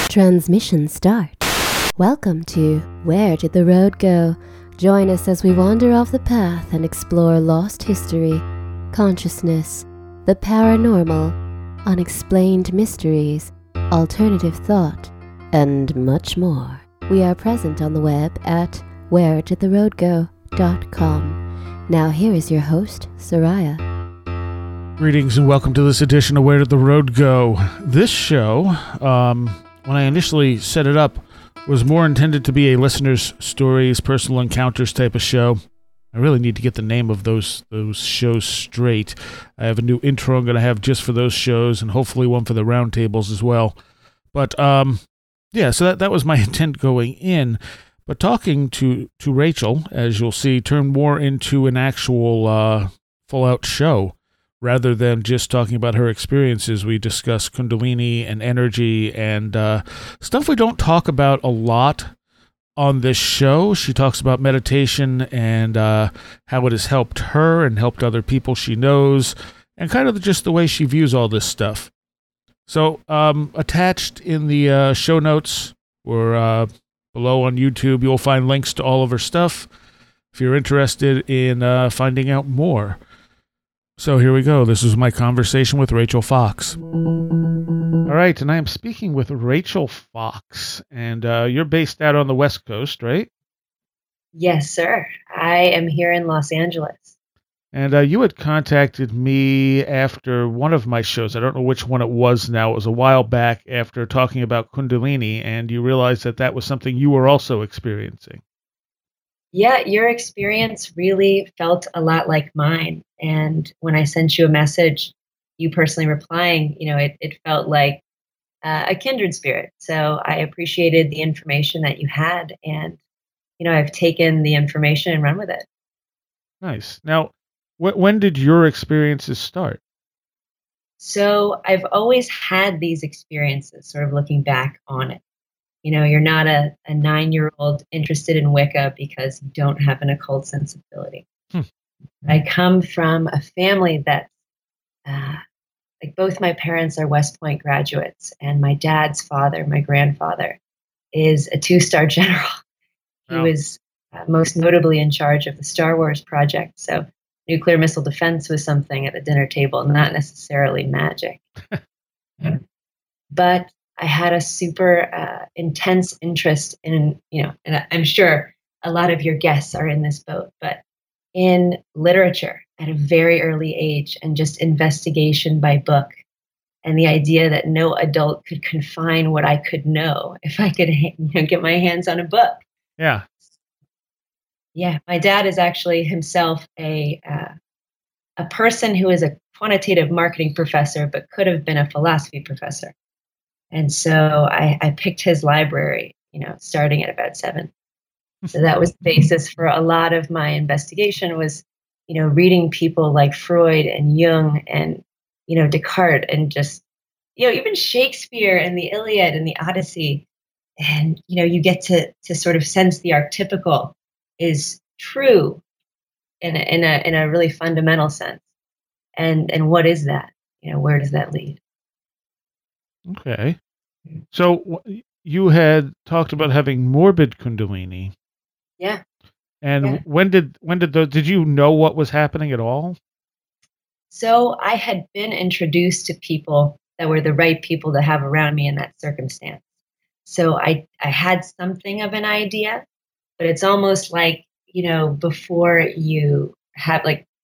Transmission start. Welcome to Where Did the Road Go? Join us as we wander off the path and explore lost history, consciousness, the paranormal, unexplained mysteries, alternative thought, and much more. We are present on the web at wheredidtheroadgo.com. Now here is your host, Soraya. Greetings and welcome to this edition of Where Did the Road Go? This show, when I initially set it up, was more intended to be a listener's stories, personal encounters type of show. I really need to get the name of those shows straight. I have a new intro I'm going to have just for those shows, and hopefully one for the roundtables as well. But yeah, so that was my intent going in. But talking to Rachel, as you'll see, turned more into an actual full-out show. Rather than just talking about her experiences, we discuss Kundalini and energy and stuff we don't talk about a lot on this show. She talks about meditation and how it has helped her and helped other people she knows, and kind of just the way she views all this stuff. So attached in the show notes or below on YouTube, you'll find links to all of her stuff if you're interested in finding out more. So here we go. This is my conversation with Rachel Fox. All right, and I am speaking with Rachel Fox, and you're based out on the West Coast, right? Yes, sir. I am here in Los Angeles. And you had contacted me after one of my shows. I don't know which one it was now. It was a while back after talking about Kundalini, and you realized that was something you were also experiencing. Yeah, your experience really felt a lot like mine. And when I sent you a message, you personally replying, it felt like a kindred spirit. So I appreciated the information that you had. And, I've taken the information and run with it. Nice. Now, when did your experiences start? So I've always had these experiences, sort of looking back on it. You're not a 9-year-old interested in Wicca because you don't have an occult sensibility. I come from a family that, like both my parents are West Point graduates, and my dad's father, my grandfather, is a 2-star general. He was most notably in charge of the Star Wars project. So nuclear missile defense was something at the dinner table, not necessarily magic. But I had a super intense interest in, and I'm sure a lot of your guests are in this boat, but in literature at a very early age, and just investigation by book, and the idea that no adult could confine what I could know if I could get my hands on a book. Yeah. Yeah. My dad is actually himself a person who is a quantitative marketing professor, but could have been a philosophy professor. And so I picked his library, starting at about 7. So that was the basis for a lot of my investigation was, reading people like Freud and Jung and, Descartes and just, even Shakespeare and the Iliad and the Odyssey. And, you get to sort of sense the archetypical is true in a really fundamental sense. And what is that? Where does that lead? Okay. So you had talked about having morbid Kundalini. Yeah. And yeah. when did you know what was happening at all? So I had been introduced to people that were the right people to have around me in that circumstance. So I had something of an idea, but it's almost like, before you have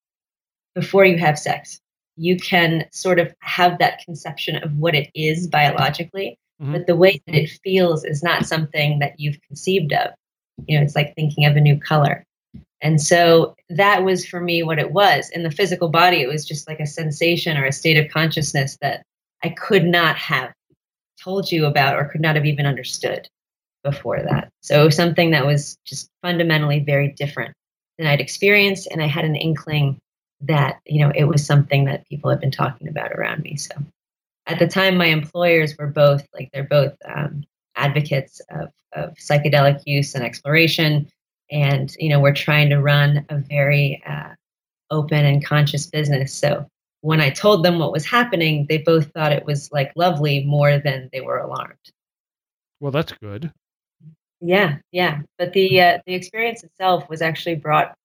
sex, you can sort of have that conception of what it is biologically, but the way that it feels is not something that you've conceived of. It's like thinking of a new color. And so that was for me what it was. In the physical body, it was just like a sensation or a state of consciousness that I could not have told you about or could not have even understood before that. So something that was just fundamentally very different than I'd experienced. And I had an inkling that, it was something that people had been talking about around me. So at the time, my employers were both advocates of psychedelic use and exploration. And, we're trying to run a very open and conscious business. So when I told them what was happening, they both thought it was like lovely more than they were alarmed. Well, that's good. Yeah, yeah. But the experience itself was actually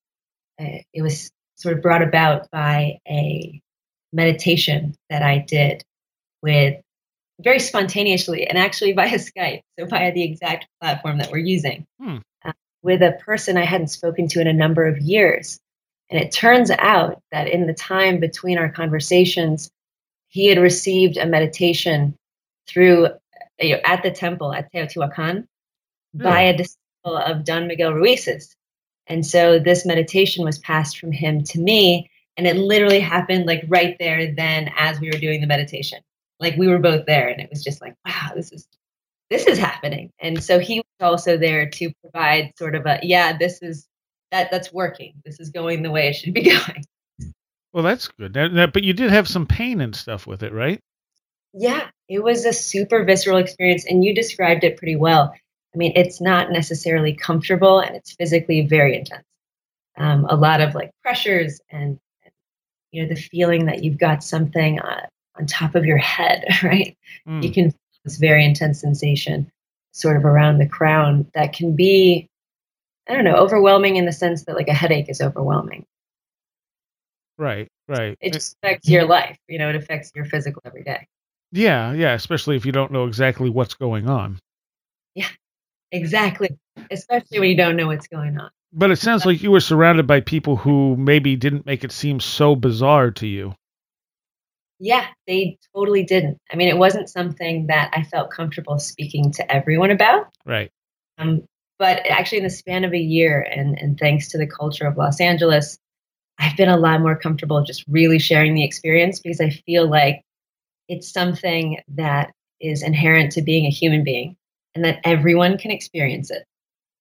it was sort of brought about by a meditation that I did with very spontaneously and actually via Skype, so via the exact platform that we're using, Hmm. uh, with a person I hadn't spoken to in a number of years. And it turns out that in the time between our conversations, he had received a meditation through at the temple at Teotihuacan by Really? a disciple of Don Miguel Ruiz's. And so this meditation was passed from him to me, and it literally happened like right there then as we were doing the meditation. Like we were both there, and it was just like, wow, this is happening. And so he was also there to provide sort of a, yeah, that's working. This is going the way it should be going. Well, that's good. But you did have some pain and stuff with it, right? Yeah, it was a super visceral experience, and you described it pretty well. I mean, it's not necessarily comfortable, and it's physically very intense. A lot of like pressures and the feeling that you've got something on top of your head, right? You Mm. can feel this very intense sensation sort of around the crown that can be, I don't know, overwhelming in the sense that like a headache is overwhelming. Right, right. It just affects your life, it affects your physical every day. Yeah, yeah, especially if you don't know exactly what's going on. Yeah, exactly. Especially when you don't know what's going on. But it sounds like you were surrounded by people who maybe didn't make it seem so bizarre to you. Yeah, they totally didn't. I mean, it wasn't something that I felt comfortable speaking to everyone about. Right. Um, but actually, in the span of a year, and thanks to the culture of Los Angeles, I've been a lot more comfortable just really sharing the experience because I feel like it's something that is inherent to being a human being and that everyone can experience it.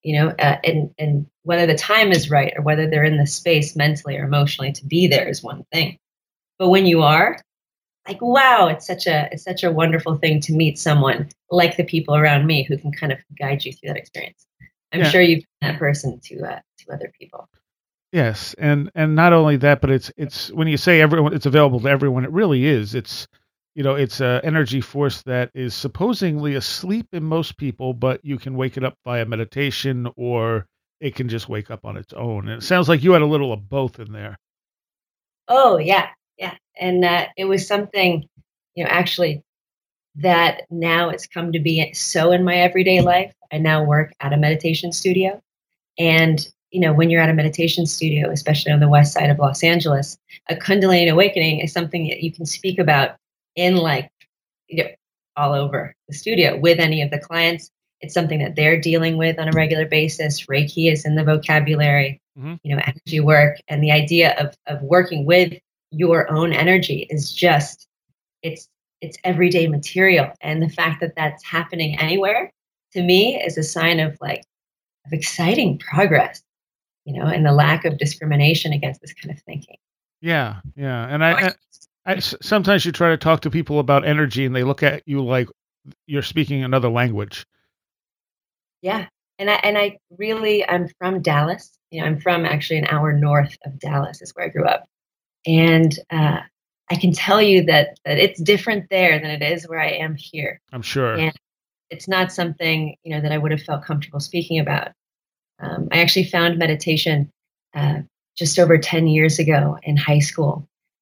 And whether the time is right or whether they're in the space mentally or emotionally to be there is one thing. But when you are, like, wow, it's such a wonderful thing to meet someone like the people around me who can kind of guide you through that experience. I'm Yeah. sure you've been that person to other people. Yes, and not only that, but it's when you say everyone, it's available to everyone. It really is. It's a energy force that is supposedly asleep in most people, but you can wake it up via meditation, or it can just wake up on its own. And it sounds like you had a little of both in there. Oh yeah, yeah, and it was something, actually that now it's come to be so in my everyday life. I now work at a meditation studio, and when you're at a meditation studio, especially on the west side of Los Angeles, a Kundalini awakening is something that you can speak about in like you know, all over the studio with any of the clients. It's something that they're dealing with on a regular basis. Reiki is in the vocabulary, Hmm. energy work. And the idea of working with your own energy is just, it's, it's everyday material. And the fact that that's happening anywhere to me is a sign of like, of exciting progress, and the lack of discrimination against this kind of thinking. Yeah, yeah. And sometimes you try to talk to people about energy, and they look at you like you're speaking another language. Yeah. And I really, I'm from Dallas. I'm from actually an hour north of Dallas is where I grew up. And I can tell you that it's different there than it is where I am here. I'm sure. And it's not something, that I would have felt comfortable speaking about. I actually found meditation uh, just over 10 years ago in high school.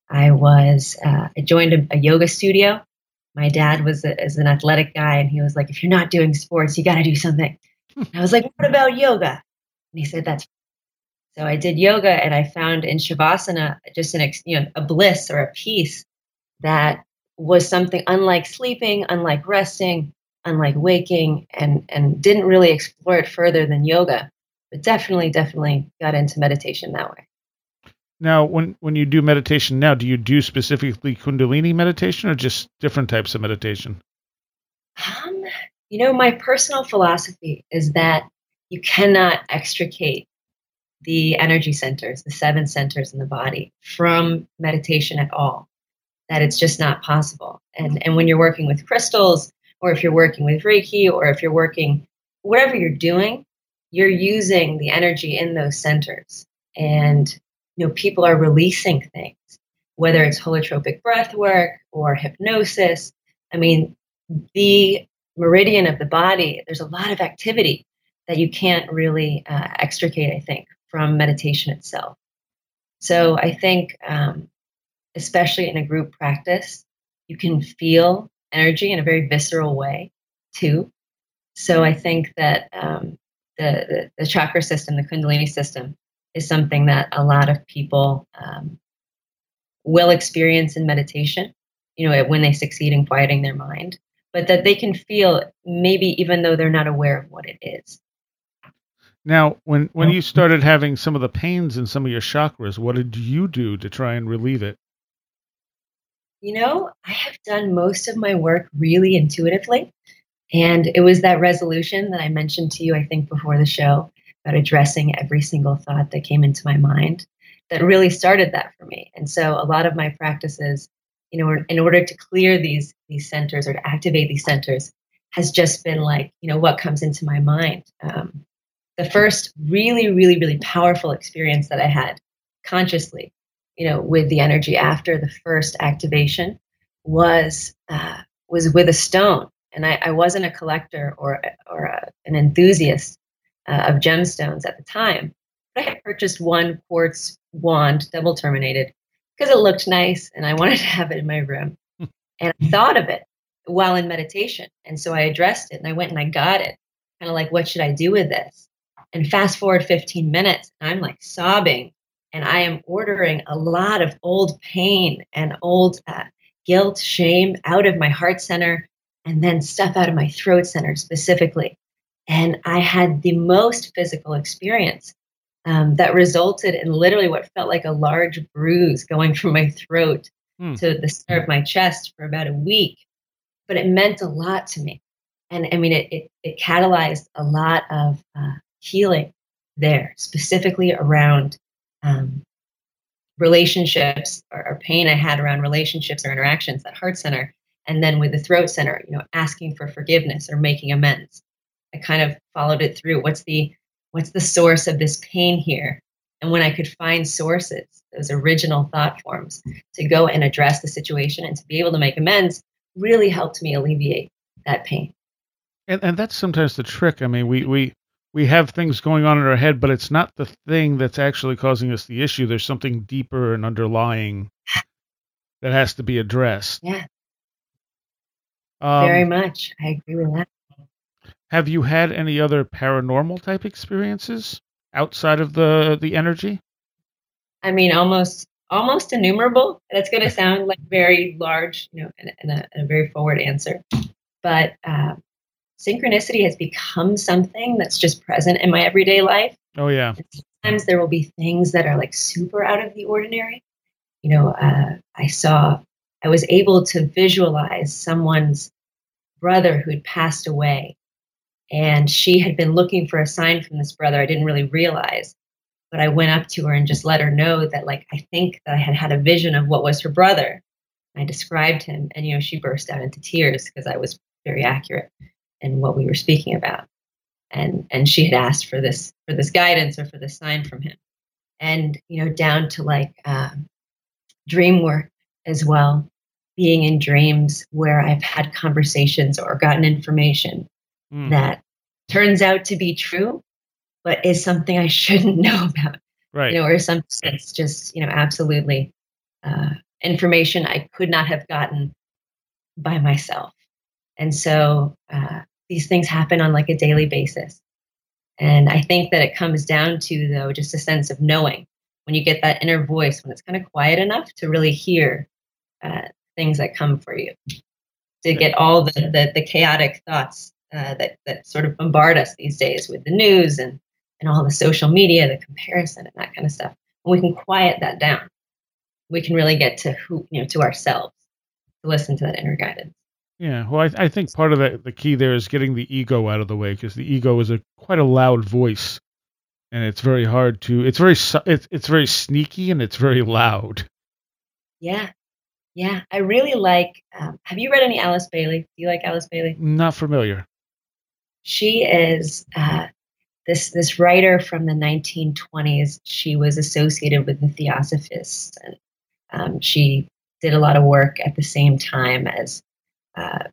I joined a yoga studio. My dad is an athletic guy, and he was like, if you're not doing sports, you got to do something. I was like, what about yoga? And he said, that's so I did yoga and I found in Shavasana just a bliss or a peace that was something unlike sleeping, unlike resting, unlike waking, and didn't really explore it further than yoga, but definitely got into meditation that way. Now, when you do meditation now, do you do specifically Kundalini meditation or just different types of meditation? Um, my personal philosophy is that you cannot extricate the energy centers, the seven centers in the body, from meditation at all. That it's just not possible. And when you're working with crystals, or if you're working with Reiki, or if you're working whatever you're doing, you're using the energy in those centers. And people are releasing things, whether it's holotropic breath work or hypnosis. I mean, the meridian of the body, there's a lot of activity that you can't really extricate, I think, from meditation itself. So I think, especially in a group practice, you can feel energy in a very visceral way too. So I think that the chakra system, the Kundalini system, is something that a lot of people will experience in meditation, when they succeed in quieting their mind, but that they can feel maybe even though they're not aware of what it is. Now, when you started having some of the pains in some of your chakras, what did you do to try and relieve it? I have done most of my work really intuitively. And it was that resolution that I mentioned to you, I think, before the show about addressing every single thought that came into my mind that really started that for me. And so a lot of my practices, in order to clear these centers or to activate these centers, has just been like, what comes into my mind. The first really, really, really powerful experience that I had consciously, with the energy after the first activation was with a stone. And I wasn't a collector or an enthusiast of gemstones at the time, but I had purchased one quartz wand, double terminated, because it looked nice and I wanted to have it in my room. And I thought of it while in meditation. And so I addressed it and I went and I got it, kind of like, what should I do with this? And fast forward 15 minutes, and I'm like sobbing, and I am ordering a lot of old pain and old guilt, shame out of my heart center, and then stuff out of my throat center specifically. And I had the most physical experience that resulted in literally what felt like a large bruise going from my throat Hmm. to the center of my chest for about a week. But it meant a lot to me. And I mean, it catalyzed a lot of healing there, specifically around relationships or pain I had around relationships or interactions, that heart center. And then with the throat center, asking for forgiveness or making amends. I kind of followed it through. What's the source of this pain here? And when I could find sources, those original thought forms, to go and address the situation and to be able to make amends, really helped me alleviate that pain. And that's sometimes the trick. I mean, we have things going on in our head, but it's not the thing that's actually causing us the issue. There's something deeper and underlying that has to be addressed. Yeah, very Um, much. I agree with that. have you had any other paranormal type experiences outside of the energy? I mean, almost innumerable. That's going to sound like very large, and a very forward answer. But synchronicity has become something that's just present in my everyday life. Oh yeah. And sometimes there will be things that are like super out of the ordinary. I was able to visualize someone's brother who had passed away, and she had been looking for a sign from this brother. I didn't really realize, but I went up to her and just let her know that, like, I think that I had had a vision of what was her brother. I described him, and she burst out into tears because I was very accurate in what we were speaking about. And she had asked for this guidance or for this sign from him, and down to like dream work as well, being in dreams where I've had conversations or gotten information Hmm. that turns out to be true, but is something I shouldn't know about, Right. or something that's just absolutely information I could not have gotten by myself. And so these things happen on like a daily basis. And I think that it comes down to, though, just a sense of knowing when you get that inner voice, when it's kind of quiet enough to really hear uh, things that come for you, to get all the chaotic thoughts that sort of bombard us these days with the news and all the social media, the comparison and that kind of stuff. When we can quiet that down, we can really get to to ourselves, to listen to that inner guidance. Yeah. Well, I think part of the key there is getting the ego out of the way, because the ego is quite a loud voice, and it's very hard to. It's very sneaky and it's very loud. Yeah. Yeah. I really like, have you read any Alice Bailey? Do you like Alice Bailey? Not familiar. She is this writer from the 1920s. She was associated with the Theosophists, and she did a lot of work at the same time as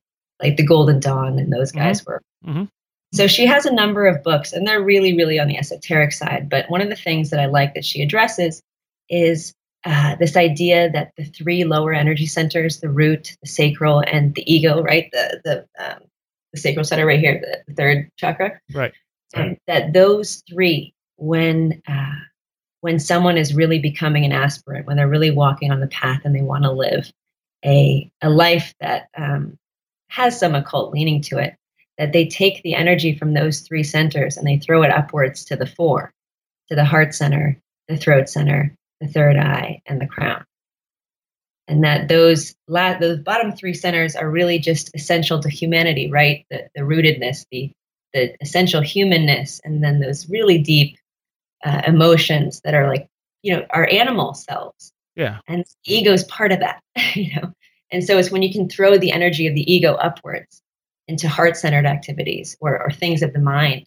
like the Golden Dawn and those Hmm. guys were. Hmm. So she has a number of books, and they're really, really on the esoteric side. But one of the things that I like that she addresses is this idea that the three lower energy centers, the root, the sacral, and the ego, right? The sacral center right here, the third chakra, Right. that those three, when someone is really becoming an aspirant, when they're really walking on the path and they want to live a life that has some occult leaning to it, that they take the energy from those three centers and they throw it upwards to the four, to the heart center, the throat center, the third eye, and the crown. And that those bottom three centers are really just essential to humanity, right? The rootedness, the essential humanness, and then those really deep emotions that are like, our animal selves. Yeah. And the ego is part of that, you know. And so it's when you can throw the energy of the ego upwards into heart-centered activities or things of the mind,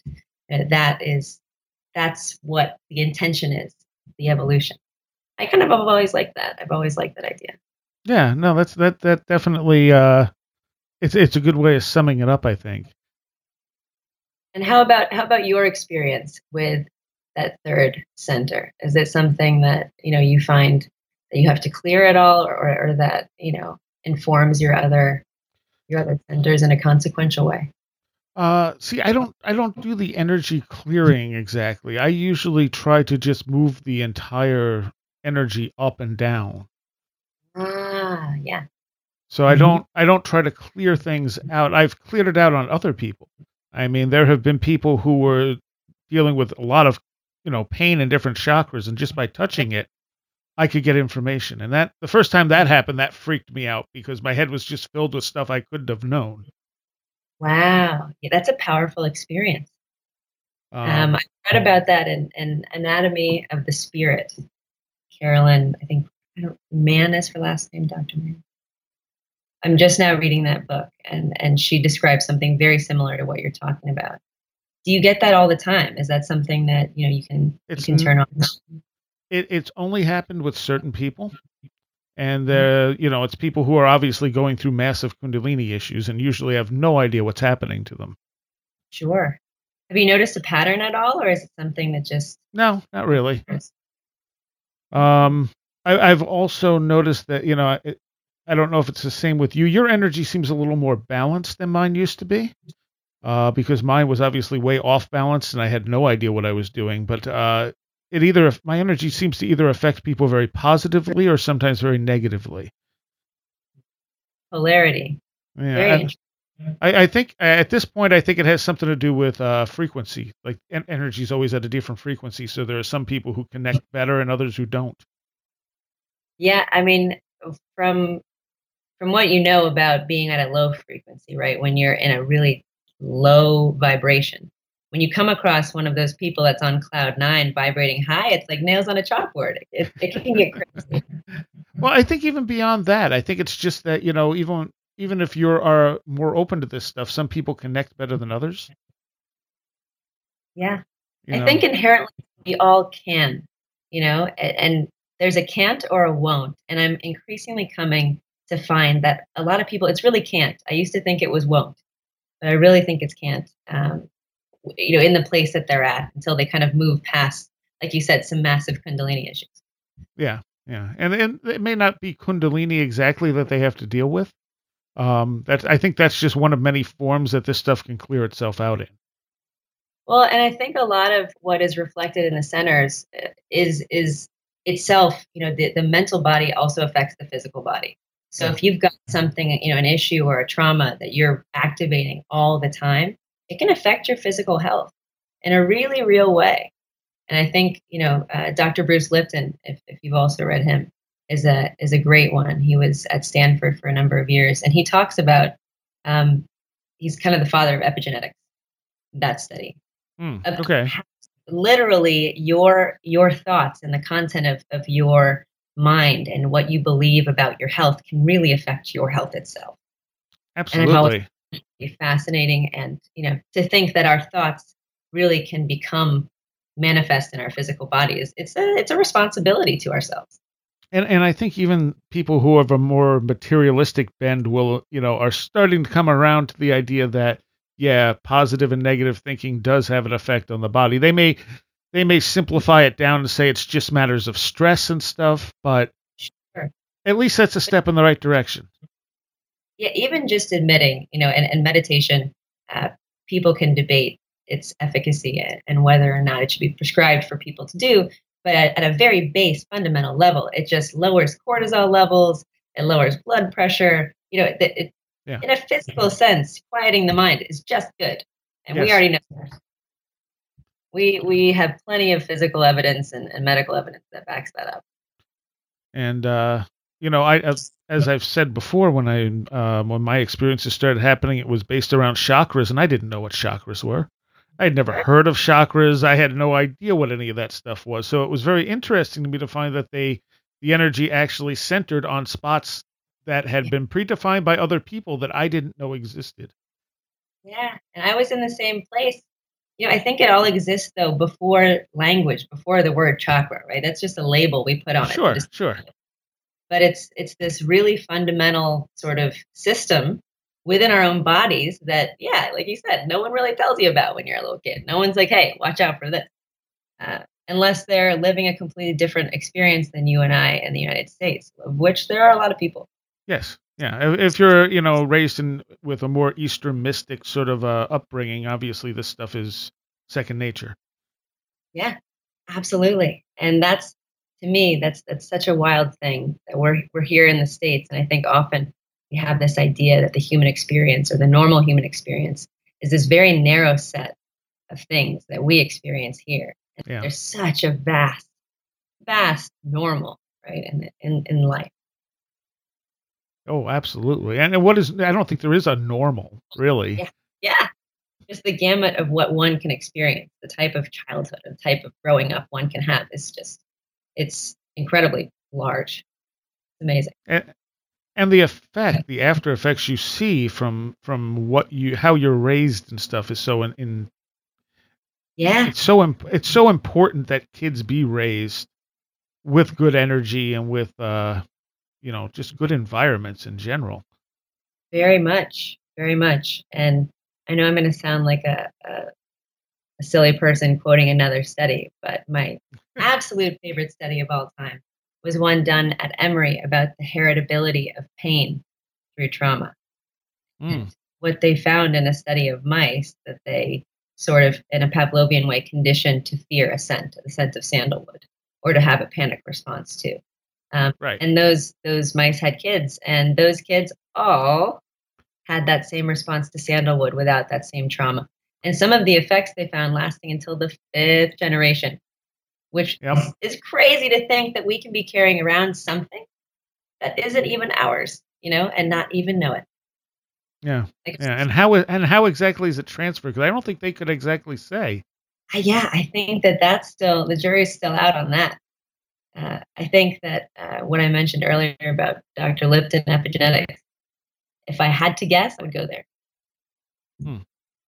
that's what the intention is, the evolution. I kind of have always liked that. I've always liked that idea. Yeah. No, that definitely. It's a good way of summing it up, I think. And how about your experience with that third center? Is it something that you find that you have to clear at all, or that informs your other centers in a consequential way? See, I don't do the energy clearing exactly. I usually try to just move the entire energy up and down. Yeah. So I don't try to clear things out. I've cleared it out on other people. I mean, there have been people who were dealing with a lot of, pain in different chakras, and just by touching it, I could get information. And that the first time that happened, that freaked me out because my head was just filled with stuff I couldn't have known. Wow. Yeah, that's a powerful experience. Um, I read about that in Anatomy of the Spirit. Carolyn, I think, I don't, Mann is her last name, Dr. Mann. I'm just now reading that book, and she describes something very similar to what you're talking about. Do you get that all the time? Is that something that you can you it's can turn on? it's only happened with certain people, and Mhm. it's people who are obviously going through massive Kundalini issues and usually have no idea what's happening to them. Sure. Have you noticed a pattern at all, or is it something that just No, not really. occurs? Okay. Um, I've also noticed that I don't know if it's the same with you. Your energy seems a little more balanced than mine used to be. Because mine was obviously way off balance and I had no idea what I was doing. But my energy seems to either affect people very positively or sometimes very negatively. Polarity. Very Yeah, interesting. I think at this point, I think it has something to do with frequency. Like energy is always at a different frequency, so there are some people who connect better and others who don't. Yeah, I mean, from from what you know about being at a low frequency, right? When you're in a really low vibration, when you come across one of those people that's on cloud nine vibrating high, it's like nails on a chalkboard. It can get crazy. Well, I think even beyond that, I think it's just that even if you are more open to this stuff, some people connect better than others. Yeah. You I know. think inherently we all can, and there's a can't or a won't. And I'm increasingly coming to find that a lot of people, it's really can't. I used to think it was won't, but I really think it's can't, in the place that they're at until they kind of move past, like you said, some massive Kundalini issues. Yeah, yeah, and it may not be Kundalini exactly that they have to deal with. I think that's just one of many forms that this stuff can clear itself out in. Well, and I think a lot of what is reflected in the centers is itself, the mental body also affects the physical body. So Yeah, if you've got something, an issue or a trauma that you're activating all the time, it can affect your physical health in a really real way. And I think, Dr. Bruce Lipton, if you've also read him, is a great one. He was at Stanford for a number of years, and he talks about um, he's kind of the father of epigenetics, that study of okay. how literally your thoughts and the content of your mind and what you believe about your health can really affect your health itself. And I've always Absolutely. found it to be fascinating, and to think that our thoughts really can become manifest in our physical body is it's a responsibility to ourselves. And I think even people who have a more materialistic bend will, are starting to come around to the idea that, yeah, positive and negative thinking does have an effect on the body. They may simplify it down and say it's just matters of stress and stuff, but Sure. at least that's a step in the right direction. Yeah, even just admitting, and meditation, uh, people can debate its efficacy and whether or not it should be prescribed for people to do. But at a very base, fundamental level, it just lowers cortisol levels, it lowers blood pressure. Yeah. In a physical sense, quieting the mind is just good, and we Yes. already know that. We have plenty of physical evidence and medical evidence that backs that up. And I as I've said before, when my experiences started happening, it was based around chakras, and I didn't know what chakras were. I had never heard of chakras. I had no idea what any of that stuff was. So it was very interesting to me to find that the energy actually centered on spots that had been predefined by other people that I didn't know existed. Yeah, and I was in the same place. I think it all exists though before language, before the word chakra, right? That's just a label we put on it. Sure. But it's this really fundamental sort of system within our own bodies that, yeah, like you said, no one really tells you about when you're a little kid. No one's like, hey, watch out for this. Unless they're living a completely different experience than you and I in the United States, of which there are a lot of people. Yes. Yeah. If you're, raised with a more Eastern mystic sort of upbringing, obviously this stuff is second nature. Yeah, absolutely. And that's, to me, that's such a wild thing that we're here in the States, and I think often we have this idea that the human experience or the normal human experience is this very narrow set of things that we experience here. And Yeah. there's such a vast normal, right, in life. Oh, absolutely. And I don't think there is a normal, really. Yeah, yeah. Just the gamut of what one can experience, the type of childhood, the type of growing up one can have is just, it's incredibly large. It's amazing. And the after effects you see from how you're raised and stuff is so Yeah, it's so important that kids be raised with good energy and with just good environments in general. very much, very much. And I know I'm going to sound like a silly person quoting another study, but my absolute favorite study of all time was one done at Emory about the heritability of pain through trauma. Mm, What they found in a study of mice that they sort of, in a Pavlovian way, conditioned to fear a scent, the scent of sandalwood, or to have a panic response to. right. And those mice had kids, and those kids all had that same response to sandalwood without that same trauma. And some of the effects they found lasting until the fifth generation, which Yep. is crazy to think that we can be carrying around something that isn't even ours, and not even know it. Yeah. Like, Yeah. And how exactly is it transferred? Because I don't think they could exactly say. yeah, I think that's still, the jury's still out on that. I think that what I mentioned earlier about Dr. Lipton epigenetics, if I had to guess, I would go there. Hmm.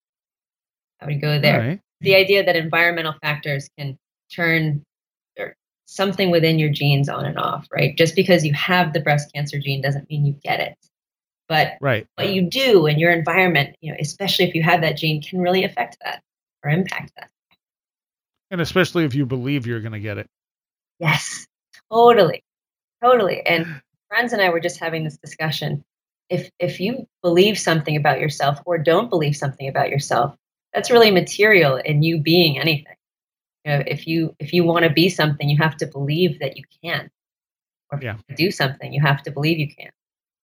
I would go All there. right. The idea that environmental factors can turn or something within your genes on and off, right? Just because you have the breast cancer gene doesn't mean you get it. But Right. what you do in your environment, especially if you have that gene, can really affect that or impact that. And especially if you believe you're going to get it. Yes, totally. Totally. And friends and I were just having this discussion. If you believe something about yourself or don't believe something about yourself, that's really material in you being anything. If you want to be something, you have to believe that you can. Or if Yeah. you do something, you have to believe you can.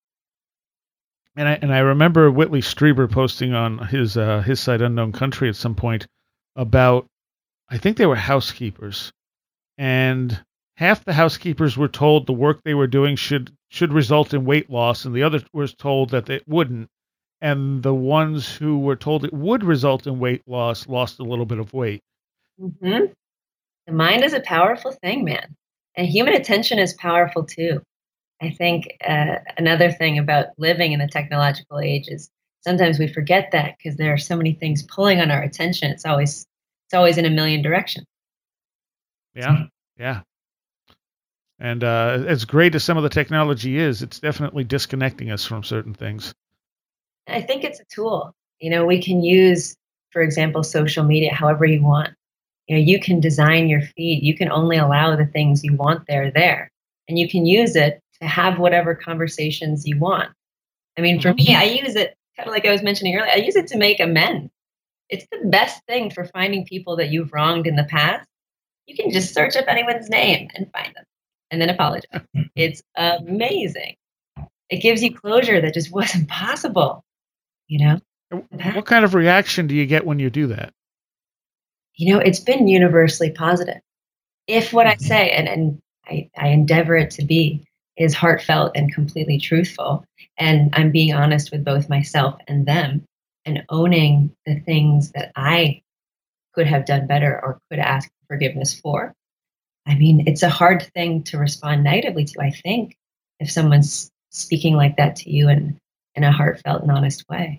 And I remember Whitley Strieber posting on his site Unknown Country at some point about, I think they were housekeepers, and half the housekeepers were told the work they were doing should result in weight loss, and the other was told that it wouldn't. And the ones who were told it would result in weight loss lost a little bit of weight. Hmm. The mind is a powerful thing, man. And human attention is powerful too. I think another thing about living in the technological age is sometimes we forget that because there are so many things pulling on our attention. It's always in a million directions. Yeah, yeah. And as great as some of the technology is, it's definitely disconnecting us from certain things. I think it's a tool. We can use, for example, social media however you want. You can design your feed. You can only allow the things you want there. And you can use it to have whatever conversations you want. I mean, for me, I use it kind of like I was mentioning earlier, I use it to make amends. It's the best thing for finding people that you've wronged in the past. You can just search up anyone's name and find them and then apologize. It's amazing. It gives you closure that just wasn't possible, you know? What kind of reaction do you get when you do that? It's been universally positive. If what I say, and I endeavor it to be, is heartfelt and completely truthful, and I'm being honest with both myself and them, and owning the things that I could have done better or could ask forgiveness for. I mean, it's a hard thing to respond negatively to, I think, if someone's speaking like that to you in a heartfelt and honest way.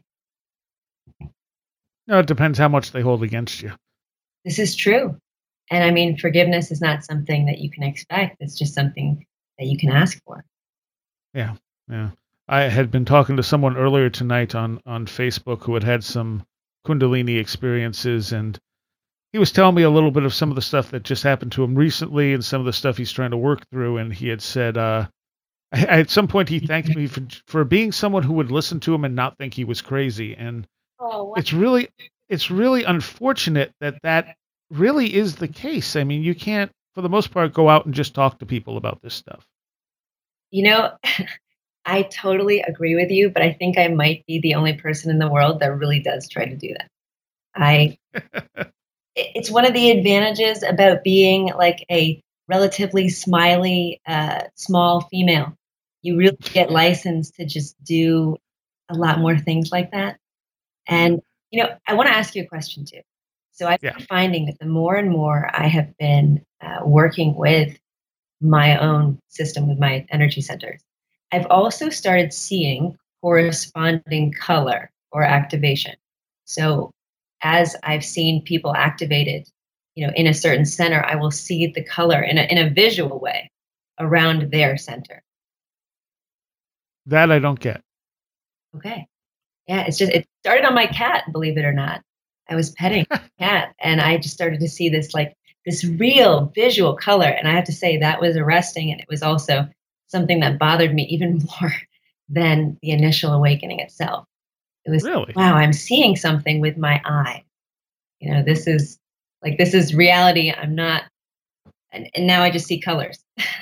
No, it depends how much they hold against you. This is true. And I mean, forgiveness is not something that you can expect. It's just something that you can ask for. Yeah. I had been talking to someone earlier tonight on Facebook who had some Kundalini experiences, and he was telling me a little bit of some of the stuff that just happened to him recently and some of the stuff he's trying to work through. And he had said, at some point he thanked me for being someone who would listen to him and not think he was crazy. And it's really unfortunate that really is the case. I mean, you can't, for the most part, go out and just talk to people about this stuff. I totally agree with you, but I think I might be the only person in the world that really does try to do that. It's one of the advantages about being like a relatively smiley, small female. You really get licensed to just do a lot more things like that. And, I want to ask you a question too. So I've been finding that the more and more I have been working with my own system, with my energy centers, I've also started seeing corresponding color or activation. So as I've seen people activated, in a certain center, I will see the color in a visual way around their center. That I don't get. Okay. Yeah, it started on my cat, believe it or not. I was petting the cat and I just started to see this real visual color. And I have to say that was arresting. And it was also something that bothered me even more than the initial awakening itself. It was, really? Wow, I'm seeing something with my eye. This is reality. I'm not, and now I just see colors.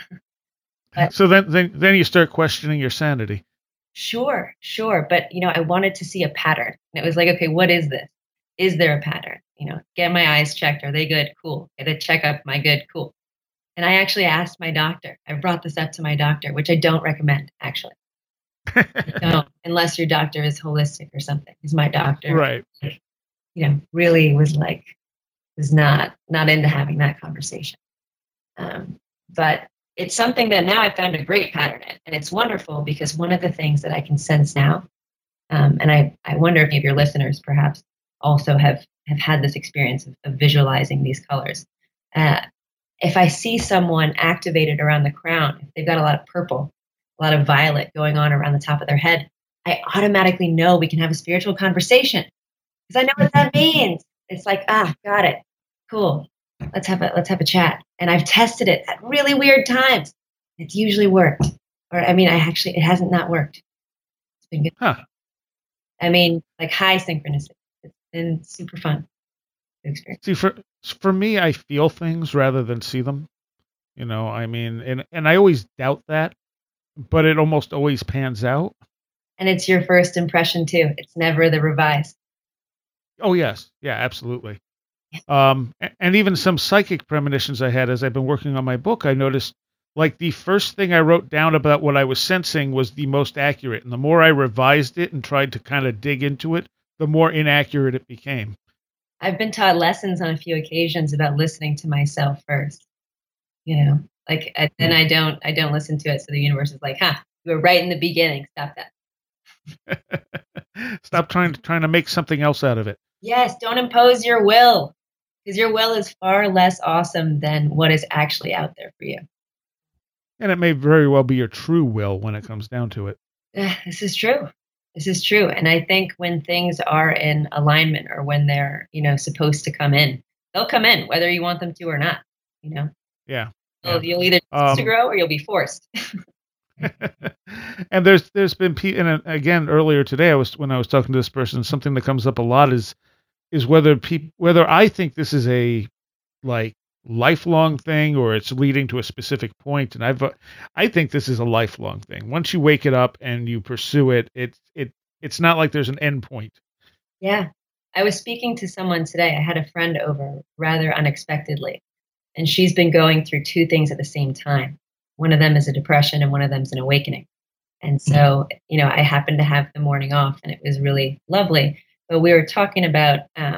So then you start questioning your sanity. Sure. But, I wanted to see a pattern. And it was like, okay, what is this? Is there a pattern? Get my eyes checked. Are they good? Cool. Get a checkup. Am I good? Cool. And I actually asked my doctor. I brought this up to my doctor, which I don't recommend, actually. Don't, unless your doctor is holistic or something. Because my doctor, right? Really was not into having that conversation. But it's something that now I've found a great pattern in, and it's wonderful because one of the things that I can sense now, and I wonder if any of your listeners perhaps also have had this experience of visualizing these colors. If I see someone activated around the crown, if they've got a lot of purple, a lot of violet going on around the top of their head, I automatically know we can have a spiritual conversation because I know what that means. It's like, got it. Cool. Let's have a chat. And I've tested it at really weird times. It's usually worked. Or it hasn't not worked. It's been good. Huh. I mean, like high synchronicity. It's been super fun to experience. See, for me, I feel things rather than see them. And I always doubt that, but it almost always pans out. And it's your first impression too. It's never the revised. Oh yes, yeah, absolutely. And even some psychic premonitions I had as I've been working on my book, I noticed like the first thing I wrote down about what I was sensing was the most accurate. And the more I revised it and tried to kind of dig into it, the more inaccurate it became. I've been taught lessons on a few occasions about listening to myself first, then I don't listen to it. So the universe is like, you were right in the beginning. Stop that. Stop trying to make something else out of it. Yes. Don't impose your will, because your will is far less awesome than what is actually out there for you. And it may very well be your true will when it comes down to it. This is true. This is true. And I think when things are in alignment or when they're, supposed to come in, they'll come in whether you want them to or not, you know. Yeah. You'll either choose to grow or you'll be forced. And there's been and again earlier today when I was talking to this person, something that comes up a lot is whether I think this is a like lifelong thing or it's leading to a specific point, and I think this is a lifelong thing. Once you wake it up and you pursue it, it's not like there's an end point. Yeah. I was speaking to someone today. I had a friend over rather unexpectedly, and she's been going through two things at the same time. One of them is a depression and one of them is an awakening. And so, I happened to have the morning off and it was really lovely. But we were talking about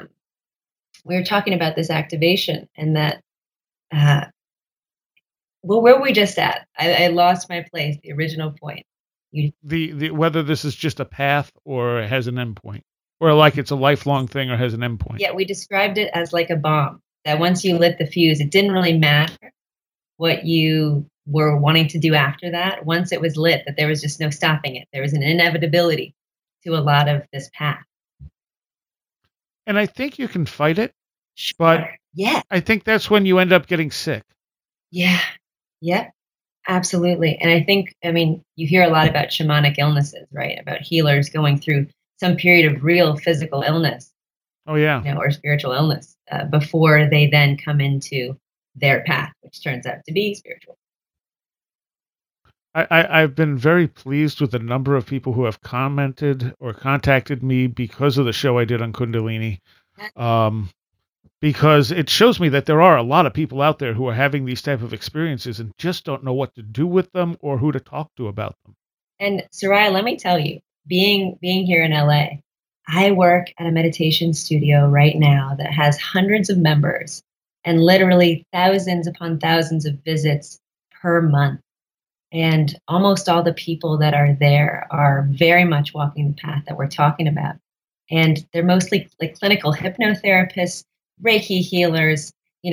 this activation and that where were we just at? I lost my place, the original point. The whether this is just a path or it has an end point. Or like it's a lifelong thing or has an end point. Yeah, we described it as like a bomb. That once you lit the fuse, it didn't really matter what you were wanting to do after that. Once it was lit, that there was just no stopping it. There was an inevitability to a lot of this path. And I think you can fight it, but yeah, I think that's when you end up getting sick. Yeah, absolutely. And I think, you hear a lot about shamanic illnesses, right? About healers going through some period of real physical illness. Oh, yeah. Or spiritual illness before they then come into their path, which turns out to be spiritual. I've been very pleased with the number of people who have commented or contacted me because of the show I did on Kundalini. Because it shows me that there are a lot of people out there who are having these type of experiences and just don't know what to do with them or who to talk to about them. And Soraya, let me tell you, being here in LA, I work at a meditation studio right now that has hundreds of members and literally thousands upon thousands of visits per month. And almost all the people that are there are very much walking the path that we're talking about. And they're mostly like clinical hypnotherapists, Reiki healers.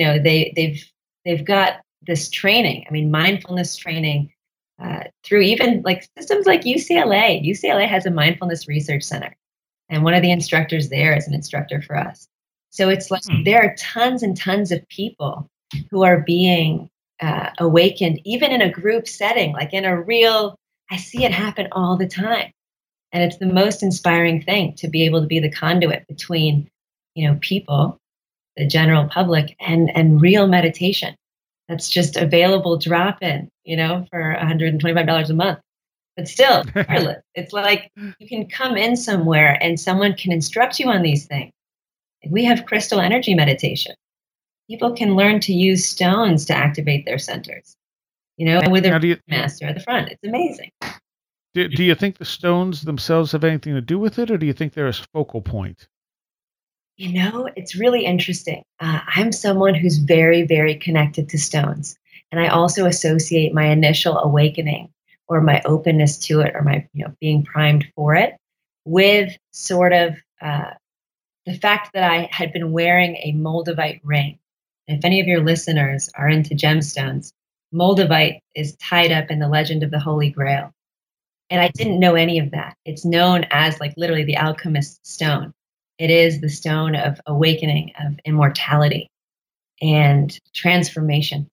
They've got this training. Mindfulness training through even like systems like UCLA. UCLA has a mindfulness research center. And one of the instructors there is an instructor for us. So it's like there are tons and tons of people who are being awakened, even in a group setting, like in a real, I see it happen all the time. And it's the most inspiring thing to be able to be the conduit between, people, the general public, and real meditation. That's just available drop-in, for $125 a month. But still, regardless, it's like you can come in somewhere and someone can instruct you on these things. We have crystal energy meditation. People can learn to use stones to activate their centers, and with a master at the front. It's amazing. Do you think the stones themselves have anything to do with it, or do you think they're a focal point? It's really interesting. I'm someone who's very, very connected to stones. And I also associate my initial awakening or my openness to it or my being primed for it with sort of the fact that I had been wearing a Moldavite ring. And if any of your listeners are into gemstones, Moldavite is tied up in the legend of the Holy Grail. And I didn't know any of that. It's known as like literally the alchemist's stone. It is the stone of awakening, of immortality and transmutation.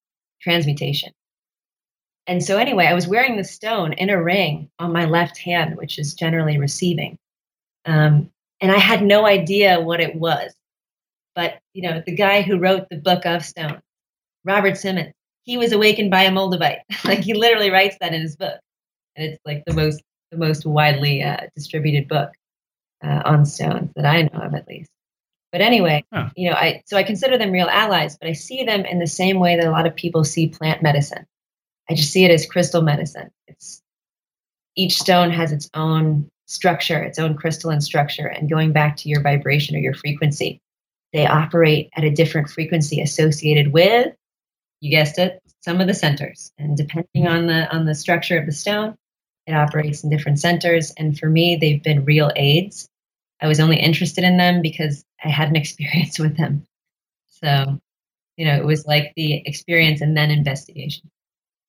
And so anyway, I was wearing the stone in a ring on my left hand, which is generally receiving. And I had no idea what it was. But, the guy who wrote the Book of Stones, Robert Simmons, he was awakened by a Moldavite. Like he literally writes that in his book. And it's like the most widely distributed book on stones that I know of, at least. But anyway, I consider them real allies, but I see them in the same way that a lot of people see plant medicine. I just see it as crystal medicine. Each stone has its own structure, its own crystalline structure, and going back to your vibration or your frequency, they operate at a different frequency associated with, you guessed it, some of the centers. And depending on the structure of the stone, it operates in different centers. And for me, they've been real aids. I was only interested in them because I had an experience with them. So, it was like the experience and then investigation.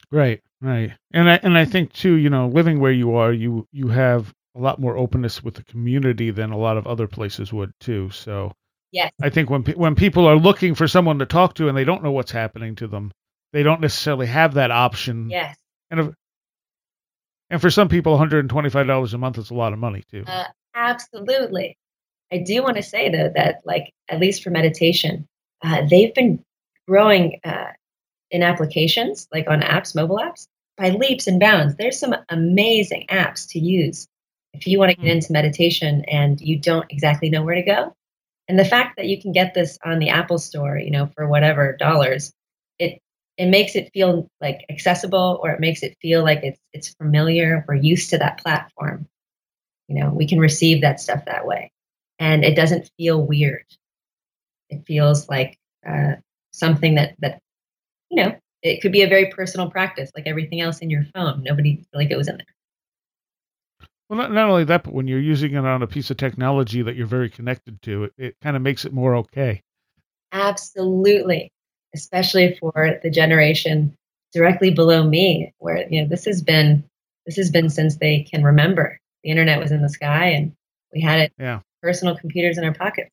Right, right. And I think too, living where you are, you have a lot more openness with the community than a lot of other places would too. So Yes, I think when people are looking for someone to talk to and they don't know what's happening to them, they don't necessarily have that option. yes. And for some people, $125 a month is a lot of money too. Absolutely. I do want to say though that, like, at least for meditation, they've been growing in applications, like on apps, mobile apps, by leaps and bounds. There's some amazing apps to use if you want to get Hmm. into meditation and you don't exactly know where to go. And the fact that you can get this on the Apple Store, for whatever dollars, it it makes it feel like accessible, or it makes it feel like it's familiar. We're used to that platform. We can receive that stuff that way, and it doesn't feel weird. It feels like something that it could be a very personal practice, like everything else in your phone. Nobody really goes in there. Well, not only that, but when you're using it on a piece of technology that you're very connected to, it kind of makes it more okay. Absolutely, especially for the generation directly below me, where this has been since they can remember. The internet was in the sky, and we had it Yeah. personal computers in our pockets.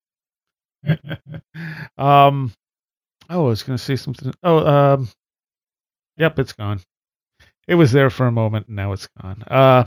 um. Oh, I was going to say something. Oh, yep, it's gone. It was there for a moment, and now it's gone.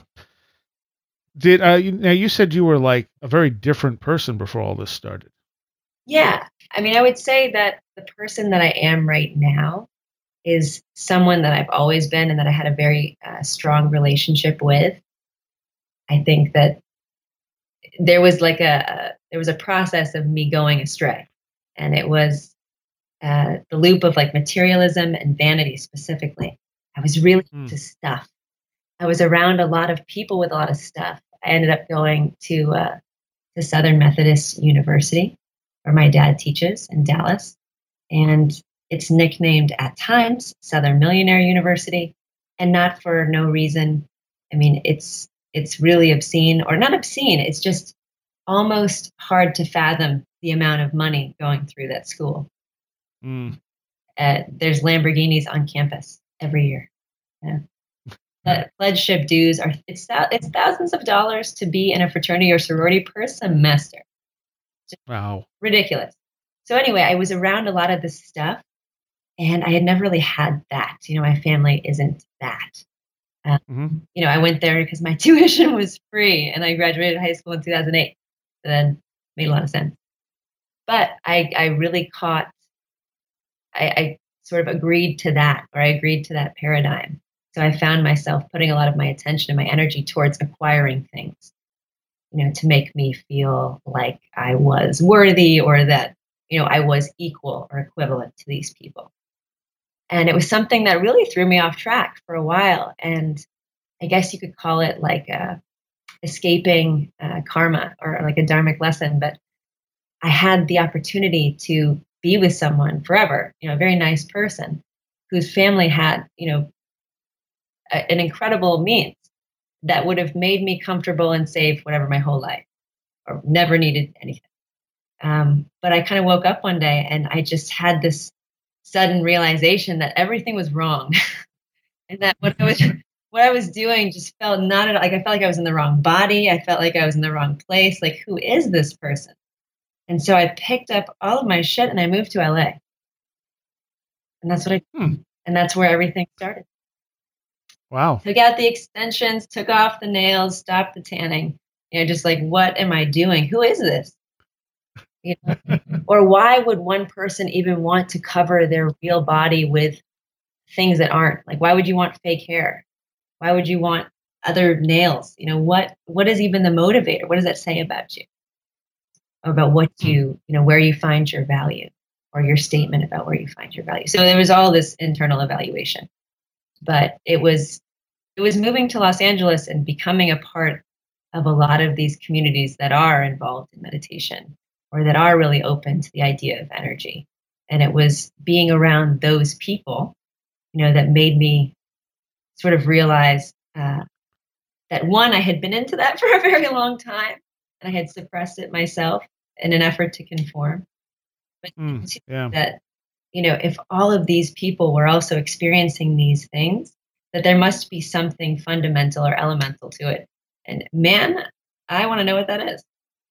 Now you said you were like a very different person before all this started. Yeah, I mean, I would say that the person that I am right now is someone that I've always been and that I had a very strong relationship with. I think that there was a process of me going astray, and it was the loop of like materialism and vanity specifically. I was really Hmm. into stuff. I was around a lot of people with a lot of stuff. I ended up going to Southern Methodist University, where my dad teaches in Dallas, and it's nicknamed at times Southern Millionaire University, and not for no reason. I mean, it's really obscene, or not obscene. It's just almost hard to fathom the amount of money going through that school. Hmm. There's Lamborghinis on campus every year. Yeah. Pledgeship dues are it's thousands of dollars to be in a fraternity or sorority per semester. Wow. Ridiculous. So anyway, I was around a lot of this stuff, and I had never really had that. My family isn't that. Hmm. I went there because my tuition was free, and I graduated high school in 2008. So then made a lot of sense. But I really caught. I sort of agreed to that, or I agreed to that paradigm. So I found myself putting a lot of my attention and my energy towards acquiring things, to make me feel like I was worthy, or that, I was equal or equivalent to these people. And it was something that really threw me off track for a while. And I guess you could call it like escaping karma, or like a dharmic lesson. But I had the opportunity to be with someone forever, a very nice person whose family had, an incredible means that would have made me comfortable and safe whatever my whole life, or never needed anything. But I kind of woke up one day and I just had this sudden realization that everything was wrong, and that what I was doing just felt not at all like, I felt like I was in the wrong body. I felt like I was in the wrong place. Like, who is this person? And so I picked up all of my shit and I moved to LA. And that's what I Hmm. and that's where everything started. Wow. Took out the extensions, took off the nails, stopped the tanning. Just like, what am I doing? Who is this? You know? Or why would one person even want to cover their real body with things that aren't? Like, why would you want fake hair? Why would you want other nails? What is even the motivator? What does that say about you? Or about what Hmm. where you find your value, or your statement about where you find your value. So there was all this internal evaluation. But it was moving to Los Angeles and becoming a part of a lot of these communities that are involved in meditation, or that are really open to the idea of energy. And it was being around those people, that made me sort of realize that, one, I had been into that for a very long time, and I had suppressed it myself in an effort to conform. But Hmm. two, Yeah. that if all of these people were also experiencing these things, that there must be something fundamental or elemental to it. And man, I want to know what that is.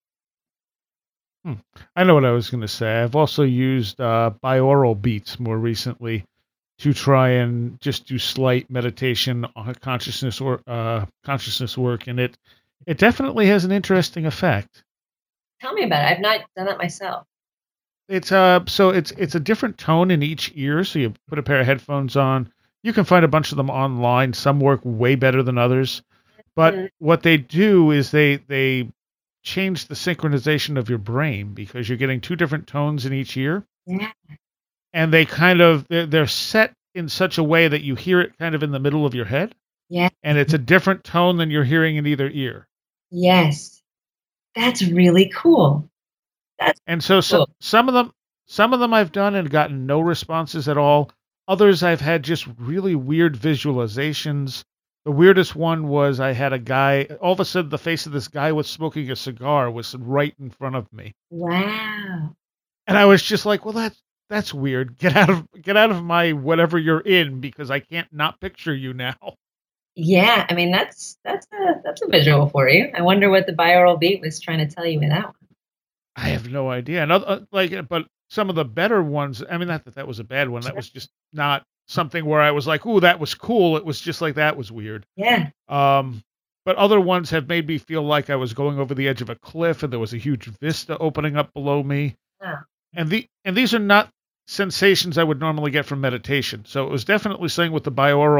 Hmm. I know what I was going to say. I've also used binaural beats more recently to try and just do slight meditation on consciousness or consciousness work, and it definitely has an interesting effect. Tell me about it. I've not done that myself. It's it's a different tone in each ear. So you put a pair of headphones on. You can find a bunch of them online. Some work way better than others. But Mhm. what they do is they change the synchronization of your brain because you're getting two different tones in each ear, Yeah. and they're set in such a way that you hear it kind of in the middle of your head, Yeah. and it's a different tone than you're hearing in either ear. Yes. That's really cool. That's And so cool. some of them I've done and gotten no responses at all. Others I've had just really weird visualizations. The weirdest one was I had a guy, all of a sudden the face of this guy was smoking a cigar was right in front of me. Wow. And I was just like, well, that's weird. Get out of my whatever you're in because I can't not picture you now. Yeah. I mean, that's a visual for you. I wonder what the binaural beat was trying to tell you with that one. I have no idea. And but some of the better ones, I mean, not that that was a bad one. That Sure. was just not something where I was like, "Ooh, that was cool." It was just like that was weird. Yeah. Um, but other ones have made me feel like I was going over the edge of a cliff and there was a huge vista opening up below me. Wow. And these are not sensations I would normally get from meditation. So it was definitely something with the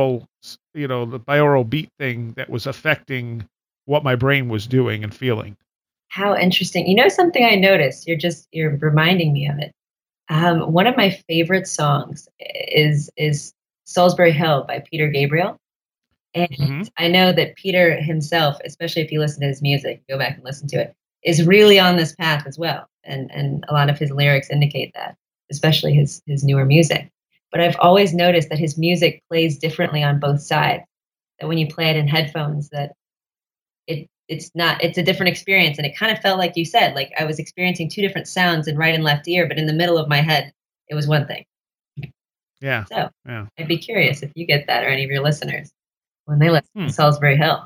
the binaural beat thing that was affecting what my brain was doing and feeling. How interesting. Something I noticed, you're reminding me of it. One of my favorite songs is Salisbury Hill by Peter Gabriel. And Hmm. I know that Peter himself, especially if you listen to his music, go back and listen to it, is really on this path as well. And a lot of his lyrics indicate that, especially his newer music. But I've always noticed that his music plays differently on both sides. That when you play it in headphones, that it's a different experience. And it kind of felt like you said, like I was experiencing two different sounds in right and left ear, but in the middle of my head, it was one thing. Yeah. So Yeah. I'd be curious if you get that or any of your listeners when they listen Hmm. to Salisbury Hill.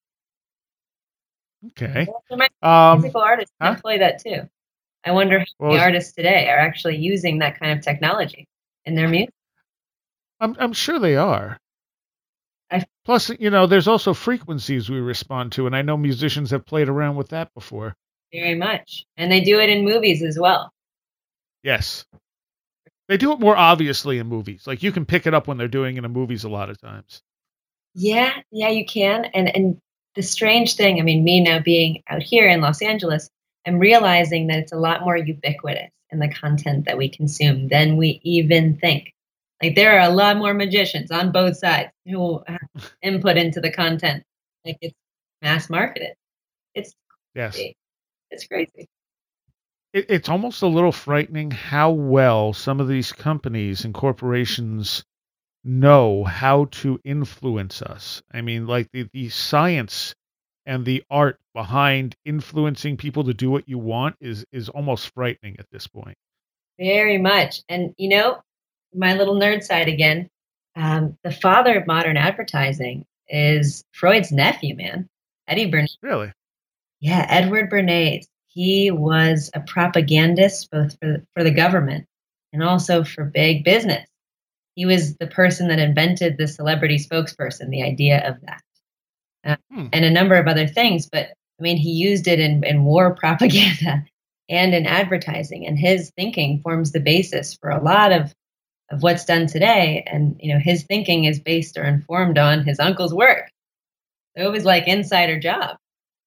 Okay. There might be Um, musical artists who huh? employ that too. I wonder how What many was artists today are actually using that kind of technology in their music. I'm sure they are. I Plus, there's also frequencies we respond to, and I know musicians have played around with that before. very much, and they do it in movies as well. Yes. They do it more obviously in movies. Like you can pick it up when they're doing it in movies a lot of times. Yeah, yeah, you can. And the strange thing, I mean, me now being out here in Los Angeles, I'm realizing that it's a lot more ubiquitous in the content that we consume than we even think. Like there are a lot more magicians on both sides who have input into the content. Like it's mass marketed. It's Yes. crazy. It's crazy. It's almost a little frightening how well some of these companies and corporations know how to influence us. I mean, like the science and the art behind influencing people to do what you want is almost frightening at this point. Very much. And my little nerd side again, the father of modern advertising is Freud's nephew, man. Eddie Bernays. Really? Yeah, Edward Bernays. He was a propagandist both for the government and also for big business. He was the person that invented the celebrity spokesperson, the idea of that, Hmm. and a number of other things. But I mean, he used it in war propaganda and in advertising, and his thinking forms the basis for a lot of what's done today. And his thinking is based or informed on his uncle's work. So it was like insider job.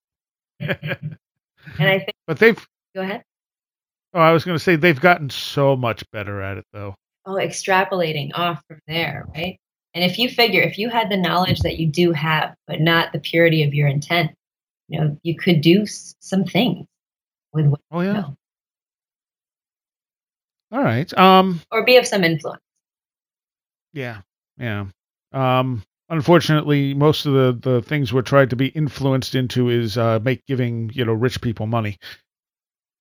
And I think, But they've go ahead. oh, I was going to say they've gotten so much better at it though. Oh, extrapolating off from there, right? And if you figure, if you had the knowledge that you do have, but not the purity of your intent, you could do some things with what Oh you yeah. know, All right. or be of some influence. Yeah. Yeah. Unfortunately, most of the things we're trying to be influenced into is make giving rich people money.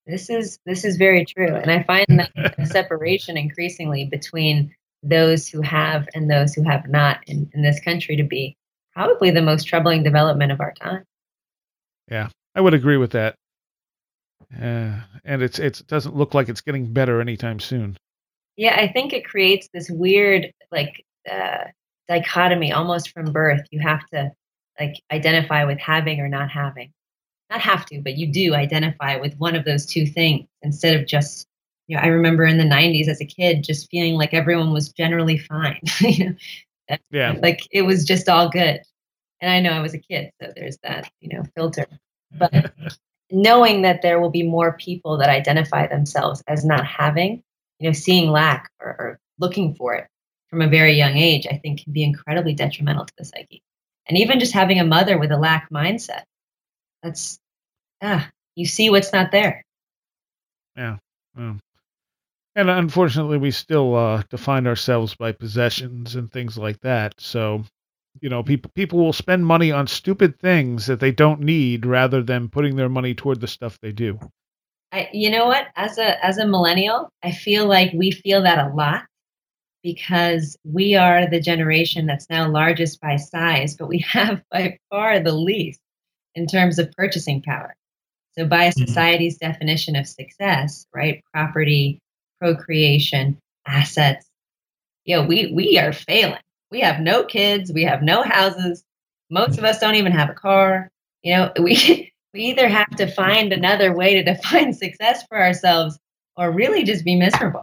This is very true, and I find that a separation increasingly between those who have and those who have not in this country to be probably the most troubling development of our time. Yeah, I would agree with that. And it doesn't look like it's getting better anytime soon. Yeah, I think it creates this weird dichotomy almost from birth. You have to identify with having or not having. Not have to, but you do identify with one of those two things instead of just, I remember in the 90s as a kid just feeling like everyone was generally fine. Yeah. Like it was just all good. And I know I was a kid, so there's that, filter. But knowing that there will be more people that identify themselves as not having, seeing lack or looking for it from a very young age, I think can be incredibly detrimental to the psyche. And even just having a mother with a lack mindset, that's, you see what's not there. Yeah. And unfortunately, we still define ourselves by possessions and things like that. So, people will spend money on stupid things that they don't need rather than putting their money toward the stuff they do. You know what? As a millennial, I feel like we feel that a lot because we are the generation that's now largest by size, but we have by far the least in terms of purchasing power. So by society's definition of success, right? Property, procreation, assets, we are failing. We have no kids, we have no houses. Most of us don't even have a car. We we either have to find another way to define success for ourselves or really just be miserable.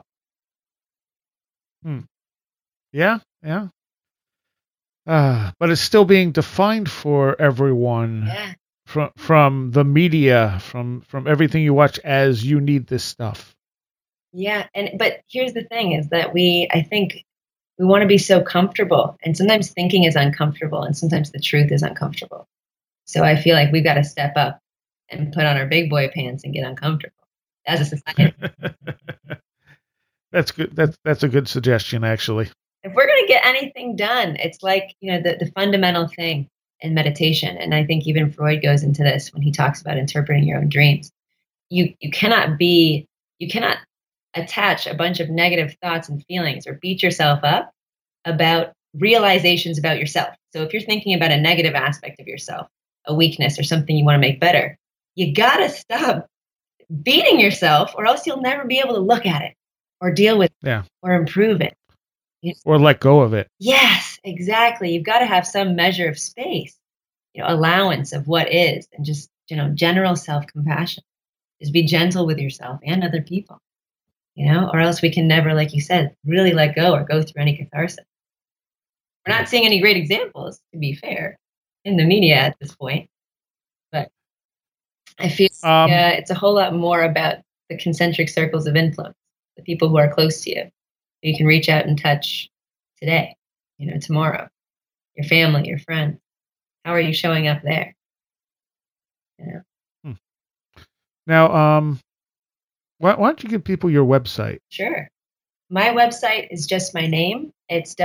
Yeah. But it's still being defined for everyone from the media, from everything you watch as you need this stuff. Yeah, but here's the thing is that I think we want to be so comfortable, and sometimes thinking is uncomfortable, and sometimes the truth is uncomfortable. So I feel like we've got to step up and put on our big boy pants and get uncomfortable as a society. That's good. That's a good suggestion, actually. If we're going to get anything done, it's like, the fundamental thing in meditation. And I think even Freud goes into this when he talks about interpreting your own dreams. You cannot attach a bunch of negative thoughts and feelings or beat yourself up about realizations about yourself. So if you're thinking about a negative aspect of yourself, a weakness or something you want to make better, you got to stop beating yourself or else you'll never be able to look at it or deal with it or improve it. Or let go of it. Yes, exactly. You've got to have some measure of space, allowance of what is, and just, general self-compassion. Just be gentle with yourself and other people, or else we can never, like you said, really let go or go through any catharsis. We're not seeing any great examples, to be fair, in the media at this point. But I feel it's a whole lot more about the concentric circles of influence, the people who are close to you, who you can reach out and touch today, tomorrow, your family, your friends. How are you showing up there? Now, why don't you give people your website? Sure. My website is just my name. It's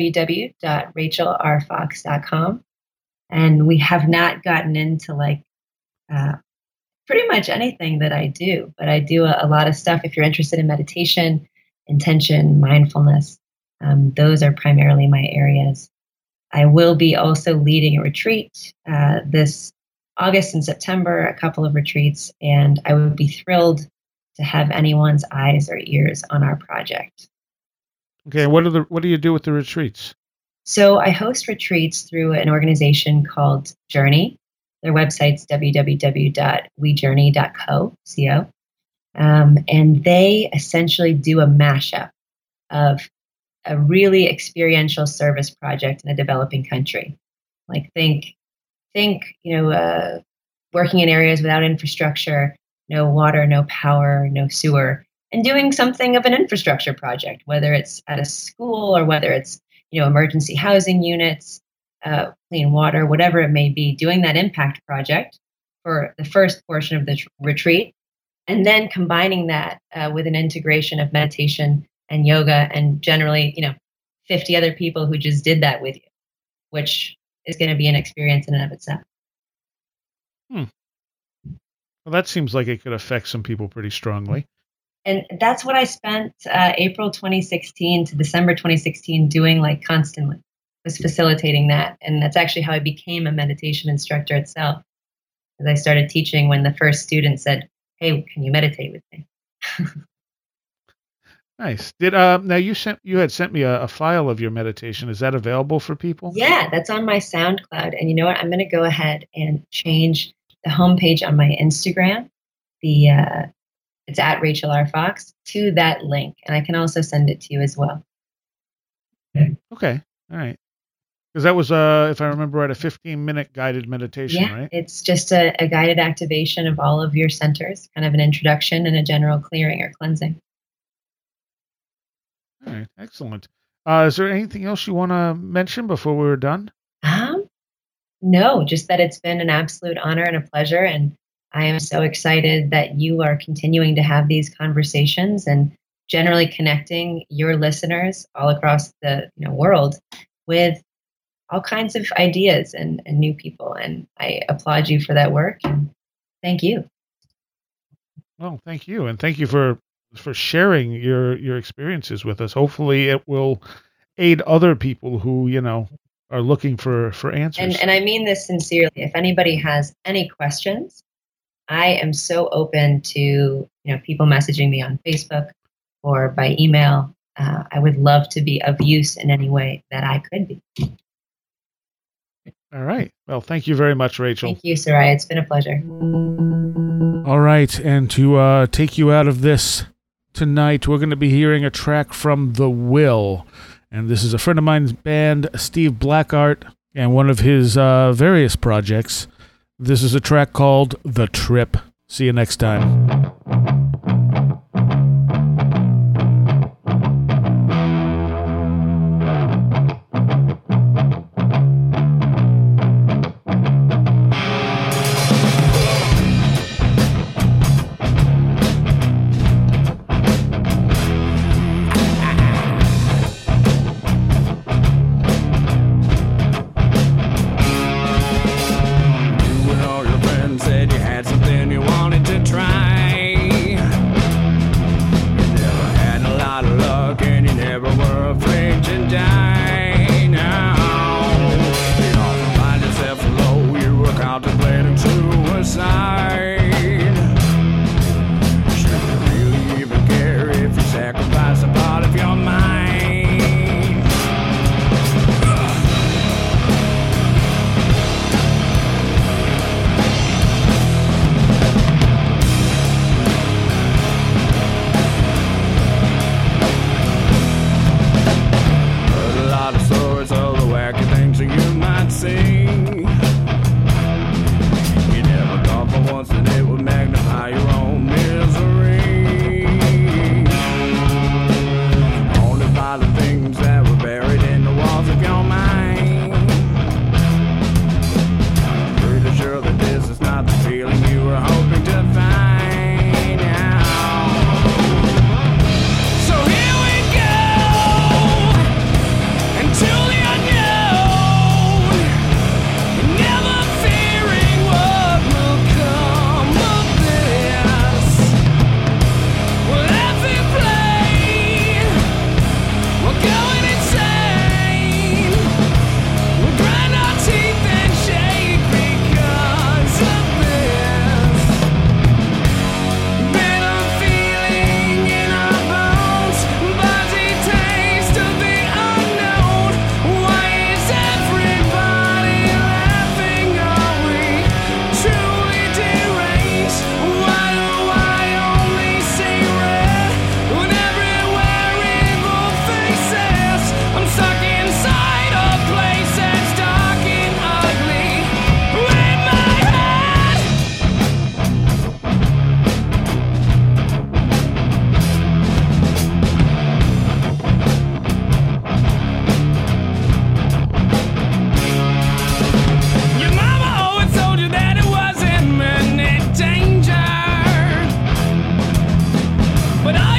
www.rachelarfox.com. And we have not gotten into pretty much anything that I do, but I do a lot of stuff. If you're interested in meditation, intention, mindfulness, those are primarily my areas. I will be also leading a retreat this August and September, a couple of retreats, and I would be thrilled to have anyone's eyes or ears on our project. Okay, what do you do with the retreats? So I host retreats through an organization called Journey. Their website's www.wejourney.co. And they essentially do a mashup of a really experiential service project in a developing country. Like think, working in areas without infrastructure, no water, no power, no sewer, and doing something of an infrastructure project, whether it's at a school or whether it's, emergency housing units, clean water, whatever it may be, doing that impact project for the first portion of the retreat, and then combining that with an integration of meditation and yoga and generally, 50 other people who just did that with you, which is going to be an experience in and of itself. Well, that seems like it could affect some people pretty strongly. And that's what I spent April 2016 to December 2016 doing like constantly, was facilitating that. And that's actually how I became a meditation instructor itself. As I started teaching when the first student said, "Hey, can you meditate with me?" Nice. Now you had sent me a file of your meditation. Is that available for people? Yeah, that's on my SoundCloud. And you know what? I'm going to go ahead and change the homepage on my Instagram. It's at Rachel R. Fox to that link. And I can also send it to you as well. Okay. All right. Because that was, if I remember right, a 15-minute guided meditation, right? It's just a guided activation of all of your centers, kind of an introduction and a general clearing or cleansing. All right. Excellent. Is there anything else you want to mention before we're done? No, just that it's been an absolute honor and a pleasure. And I am so excited that you are continuing to have these conversations and generally connecting your listeners all across the world with all kinds of ideas and new people. And I applaud you for that work. And thank you. Well, thank you. And thank you for sharing your experiences with us. Hopefully it will aid other people who, are looking for answers. And I mean this sincerely. If anybody has any questions, I am so open to, people messaging me on Facebook or by email. I would love to be of use in any way that I could be. All right. Well, thank you very much, Rachel. Thank you, Soraya. It's been a pleasure. All right. And to take you out of this tonight, we're going to be hearing a track from The Will. And this is a friend of mine's band, Steve Blackart, and one of his various projects. This is a track called The Trip. See you next time. But I